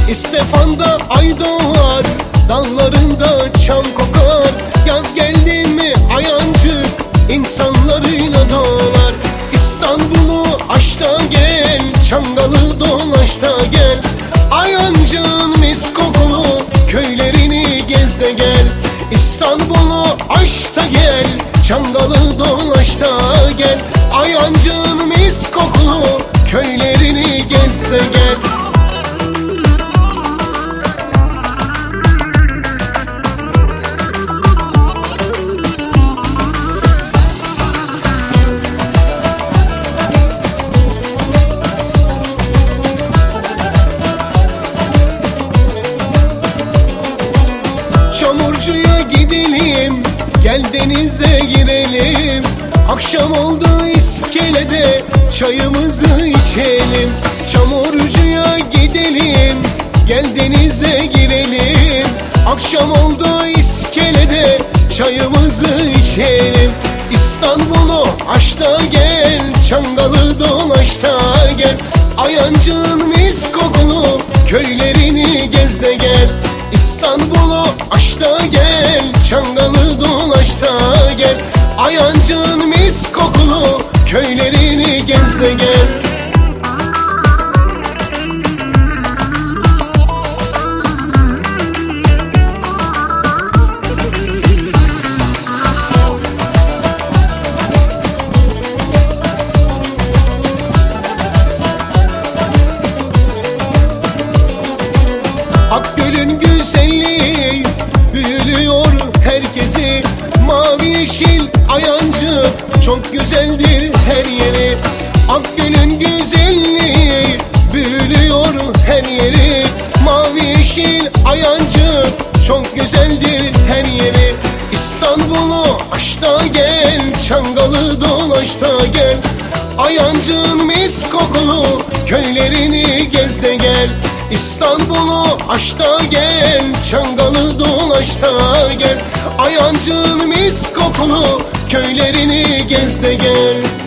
İstefanda ay doğar, dallarında çam kokar. Yaz geldi mi Ayancık insanlarıyla dolar. İstanbul'u aş da gel, Çangalı dolaş da gel. Ayancık'ın mis kokulu köylerini gez de gel. İstanbul'u aş da gel, Çangalı dolaş da gel. Ayancık'ın mis kokulu köylerini gez de gel. Çamurcuya gidelim, gel denize girelim. Akşam oldu iskelede, çayımızı içelim. Çamurcuya gidelim, gel denize girelim. Akşam oldu iskelede, çayımızı içelim. İstanbul'u aş da gel, Çangalı dolaş da gel. Ayancık'ın mis kokulu köylerini gez de gel. İstanbul'u aş da gel, Çangalı dolaş da gel. Ayancık'ın mis kokulu köylerini gez de gel. Akgöl'ün güzelliği büyülüyor herkesi. Mavi yeşil Ayancık çok güzeldir her yeri. Akgöl'ün güzelliği büyülüyor her yeri. Mavi yeşil Ayancık çok güzeldir her yeri. İstanbul'u aş da gel, Çangalı dolaş da gel. Ayancık'ın mis kokulu köylerini gez de gel. İstanbul'u aş da gel, Çangalı dolaş da gel. Ayancık'ın mis kokulu köylerini gez de gel.